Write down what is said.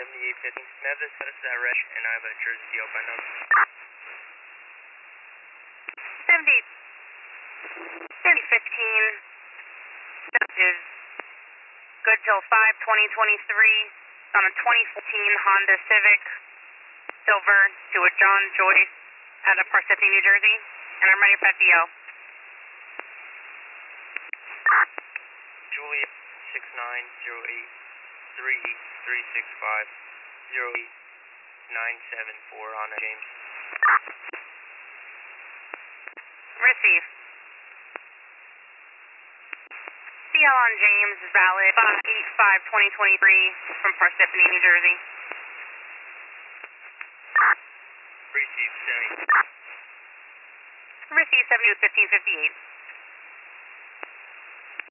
7815. May I have the status of that wreck? And I have a Jersey CO by number. 7015. Is good till 5/20/23. On a 2014 Honda Civic Silver to a John Joyce out of Parsippany, New Jersey. And I'm ready for that DO. Julia 690836508974 on a James. Receive. CL on James is valid 5/8/5/2023 from Parsippany, New Jersey. Receive 70. Receive 70 with 1558.